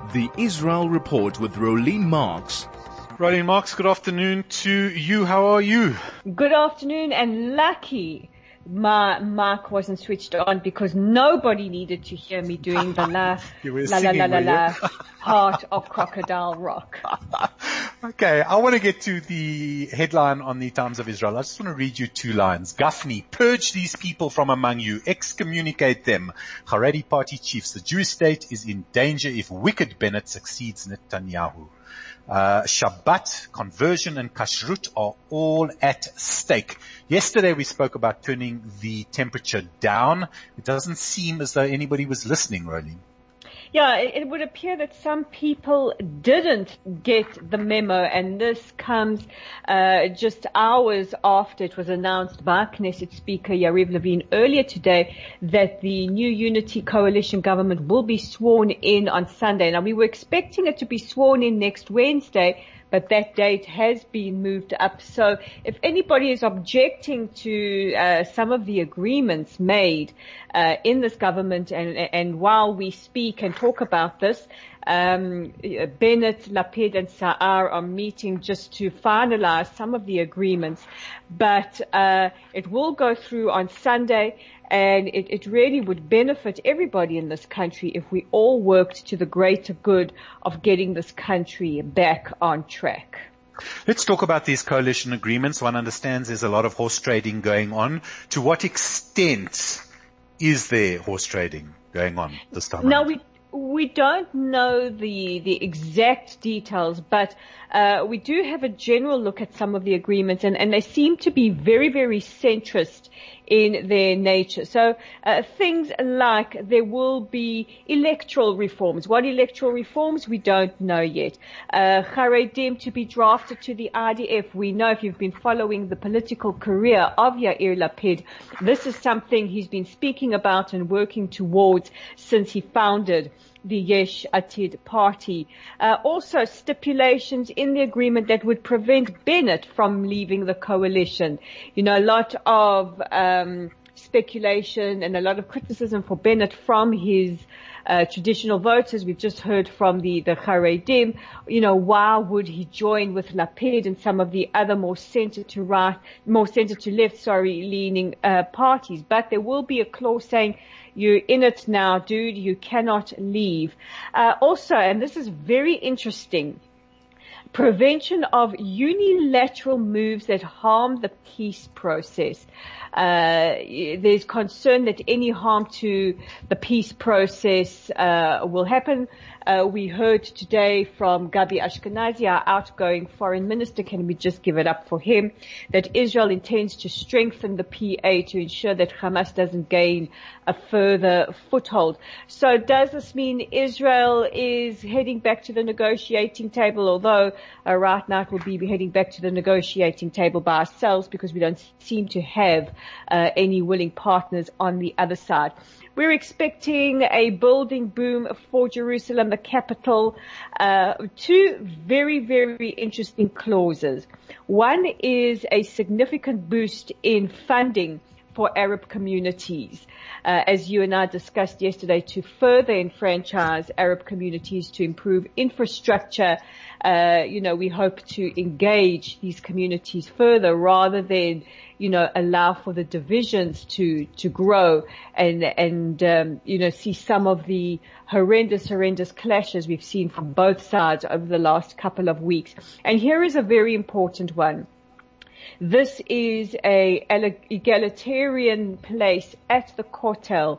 The Israel Report with Rolene Marks. Rolene Marks, good afternoon to you. How are you? Good afternoon, and lucky my mic wasn't switched on because nobody needed to hear me doing the la heart of Crocodile Rock. Okay, I want to get to the headline on the Times of Israel. I just want to read you two lines. Gafni, purge these people from among you, excommunicate them. Haredi party chiefs, the Jewish state is in danger if wicked Bennett succeeds Netanyahu. Shabbat, conversion and kashrut are all at stake. Yesterday we spoke about turning the temperature down. It doesn't seem as though anybody was listening, Rolene. Yeah, it would appear that some people didn't get the memo, and this comes just hours after it was announced by Knesset Speaker Yariv Levin earlier today that the new Unity Coalition government will be sworn in on Sunday. Now, we were expecting it to be sworn in next Wednesday, but that date has been moved up. So if anybody is objecting to some of the agreements made in this government, and while we speak and talk about this, Bennett, Lapid and Sa'ar are meeting just to finalize some of the agreements. But it will go through on Sunday. And it really would benefit everybody in this country if we all worked to the greater good of getting this country back on track. Let's talk about these coalition agreements. One understands there's a lot of horse trading going on. To what extent is there horse trading going on this time? Now, we don't know the exact details, but we do have a general look at some of the agreements, and they seem to be very, very centrist in their nature. So things like there will be electoral reforms. What electoral reforms? We don't know yet. Haredim to be drafted to the IDF. We know, if you've been following the political career of Yair Lapid, this is something he's been speaking about and working towards since he founded the Yesh Atid party. Also stipulations in the agreement that would prevent Bennett from leaving the coalition. You know, a lot of speculation and a lot of criticism for Bennett from his traditional voters. We've just heard from the Haredim. You know, why would he join with Lapid and some of the other more center to left, leaning parties? But there will be a clause saying, you're in it now, dude, you cannot leave. Also, and this is very interesting, prevention of unilateral moves that harm the peace process. There's concern that any harm to the peace process will happen. We heard today from Gabi Ashkenazi, our outgoing foreign minister, can we just give it up for him, that Israel intends to strengthen the PA to ensure that Hamas doesn't gain a further foothold. So does this mean Israel is heading back to the negotiating table, although right now it will be heading back to the negotiating table by ourselves because we don't seem to have any willing partners on the other side. We're expecting a building boom for Jerusalem, the capital. Two very, very interesting clauses. One is a significant boost in funding for Arab communities, as you and I discussed yesterday, to further enfranchise Arab communities, to improve infrastructure. We hope to engage these communities further rather than, allow for the divisions to grow and see some of the horrendous clashes we've seen from both sides over the last couple of weeks. And here is a very important one. This is a egalitarian place at the Kotel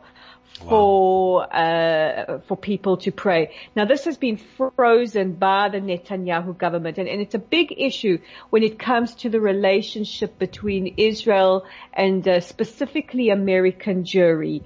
for people to pray. Now, this has been frozen by the Netanyahu government, and it's a big issue when it comes to the relationship between Israel and specifically American Jewry.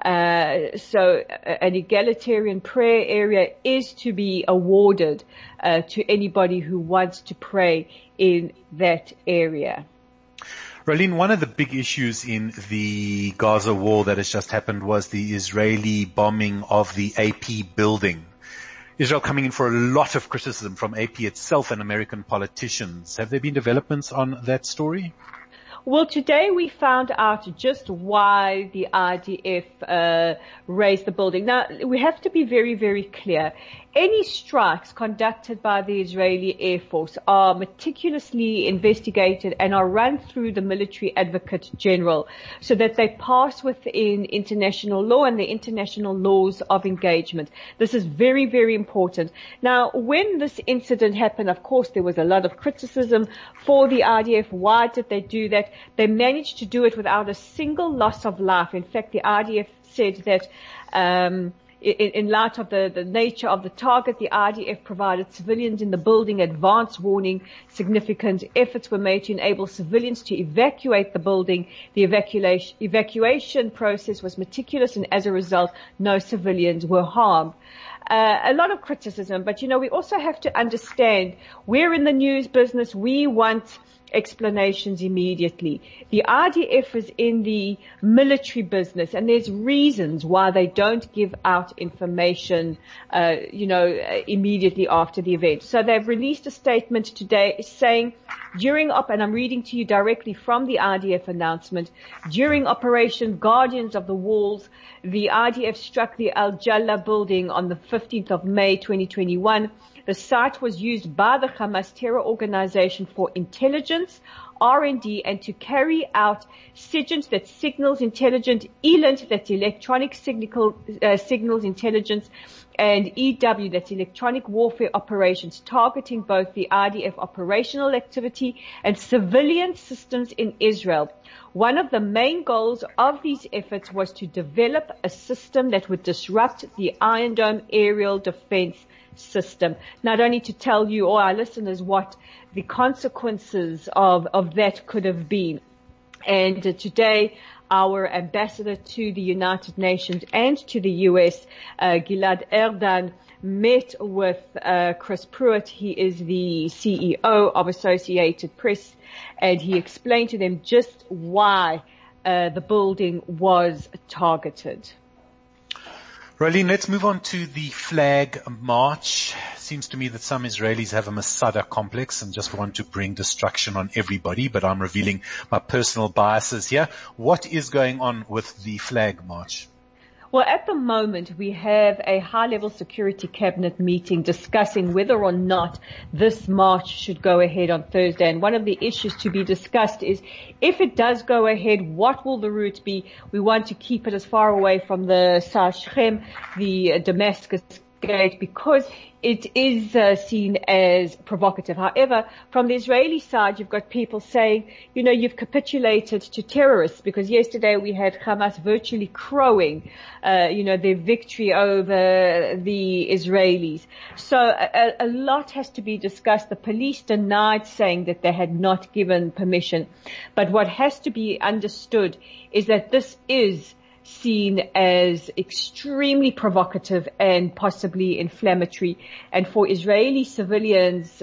So an egalitarian prayer area is to be awarded to anybody who wants to pray in that area. Rolene, one of the big issues in the Gaza war that has just happened was the Israeli bombing of the AP building. Israel coming in for a lot of criticism from AP itself and American politicians. Have there been developments on that story? Well, today we found out just why the IDF raised the building. Now, we have to be very, very clear. Any strikes conducted by the Israeli Air Force are meticulously investigated and are run through the Military Advocate General so that they pass within international law and the international laws of engagement. This is very, very important. Now, when this incident happened, of course, there was a lot of criticism for the IDF. Why did they do that? They managed to do it without a single loss of life. In fact, the IDF said that in light of the nature of the target, the IDF provided civilians in the building advance warning. Significant efforts were made to enable civilians to evacuate the building. The evacuation process was meticulous, and as a result, no civilians were harmed. A lot of criticism, but we also have to understand we're in the news business. We want explanations immediately. The IDF is in the military business, and there's reasons why they don't give out information, immediately after the event. So they've released a statement today saying, and I'm reading to you directly from the IDF announcement, during Operation Guardians of the Walls, the IDF struck the Al Jalla building on the 15th of May 2021. The site was used by the Hamas terror organization for intelligence, R&D, and to carry out SIGINT, that's signals intelligence, ELINT, that's electronic signals intelligence, and EW, that's electronic warfare operations, targeting both the IDF operational activity and civilian systems in Israel. One of the main goals of these efforts was to develop a system that would disrupt the Iron Dome aerial defense system. Now, I don't need to tell you or our listeners what the consequences of that could have been. And today, our ambassador to the United Nations and to the US, Gilad Erdan, met with Chris Pruitt. He is the CEO of Associated Press, and he explained to them just why the building was targeted. Roelien, let's move on to the flag march. Seems to me that some Israelis have a Masada complex and just want to bring destruction on everybody, but I'm revealing my personal biases here. What is going on with the flag march? Well, at the moment, we have a high-level security cabinet meeting discussing whether or not this march should go ahead on Thursday. And one of the issues to be discussed is if it does go ahead, what will the route be? We want to keep it as far away from the Sar Shechem, the Damascus Gate, because it is seen as provocative. However, from the Israeli side, you've got people saying, you've capitulated to terrorists, because yesterday we had Hamas virtually crowing, their victory over the Israelis. So a lot has to be discussed. The police denied saying that they had not given permission. But what has to be understood is that this is seen as extremely provocative and possibly inflammatory. And for Israeli civilians,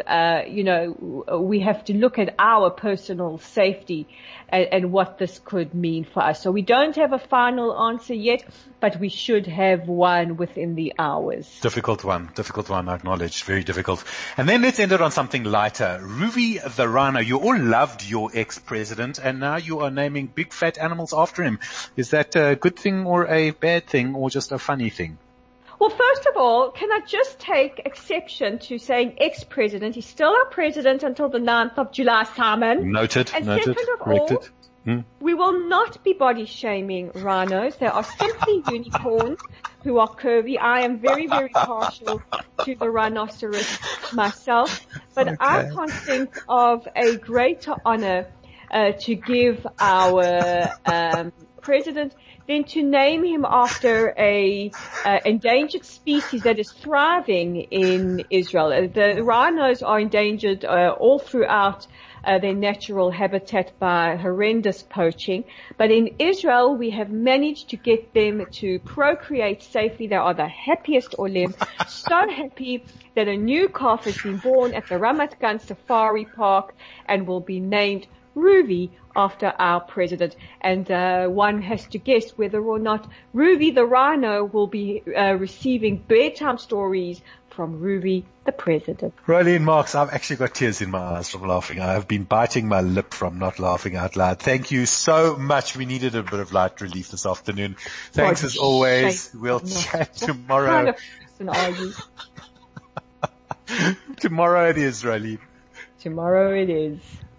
we have to look at our personal safety and what this could mean for us. So we don't have a final answer yet, but we should have one within the hours. Difficult one, I acknowledge. Very difficult. And then let's end it on something lighter. Ruvi the Rhino, you all loved your ex-president, and now you are naming big fat animals after him. Is that a good thing or a bad thing or just a funny thing? Well, first of all, can I just take exception to saying ex-president? He's still our president until the 9th of July, Simon. Noted. And second of corrected. all, we will not be body shaming rhinos. They are simply unicorns who are curvy. I am very, very partial to the rhinoceros myself, but okay. I can't think of a greater honor to give our president than to name him after a endangered species that is thriving in Israel. The rhinos are endangered all throughout their natural habitat by horrendous poaching. But in Israel, we have managed to get them to procreate safely. They are the happiest Olim. So happy that a new calf has been born at the Ramat Gan Safari Park and will be named Ruvi after our president. And one has to guess whether or not Ruvi the rhino will be receiving bedtime stories from Ruvi the president. Rolene Marks, I've actually got tears in my eyes from laughing. I have been biting my lip from not laughing out loud. Thank you so much. We needed a bit of light relief this afternoon. Thanks as always. We'll chat tomorrow. What kind of person are you? Tomorrow it is, Rolene. Tomorrow it is.